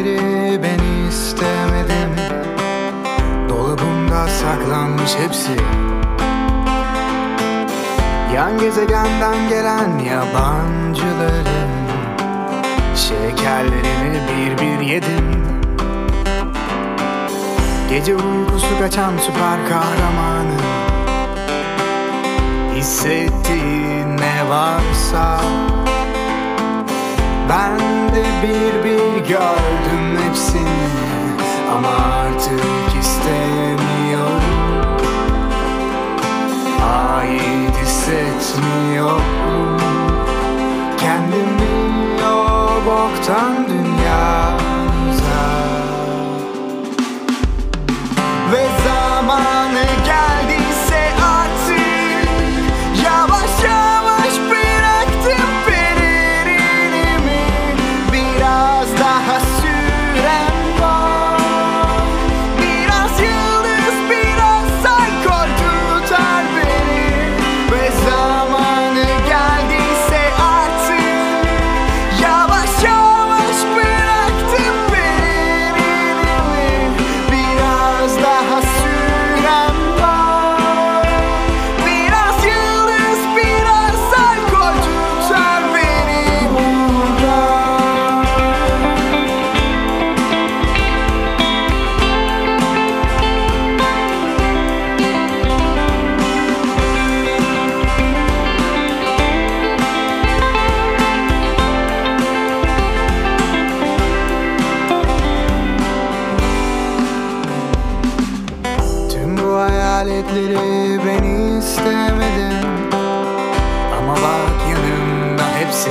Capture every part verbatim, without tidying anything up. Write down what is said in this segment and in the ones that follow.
aletleri ben istemedim. Dolabımda saklanmış hepsi. Yan gezegenden gelen yabancıların şekerlerini bir bir yedim. Gece uykusu kaçan süper kahramanı, hissettiğin ne varsa ben de bir bir gördüm hepsini. Ama artık istemiyorum, ait hissetmiyorum kendimi o boktan dünyamıza. Ve zamanı geldiyse artık yavaş yavaş bıraktım pelerinimi. Biraz daha süren var, biraz yıldız, biraz alkol tutar beni. Ve zamanı geldiyse artık yavaş yavaş bıraktım pelerinimi. Biraz daha süren var, biraz yıldız, biraz alkol tutar beni burada. Tüm bu hayaletleri ben istemedim. Ama bak yanımda hepsi.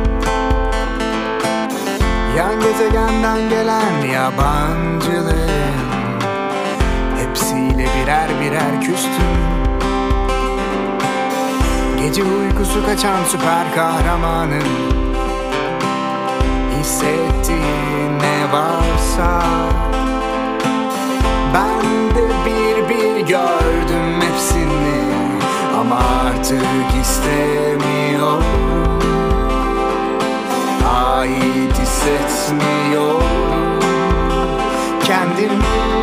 Yan gezegenden gelen yabancıların hepsiyle birer birer küstüm. Gece uykusu kaçan süper kahramanın hissettiğin ne varsa ben de bir bir gördüm hepsini. Ama artık istemiyorum, ait hissetmiyorum kendimi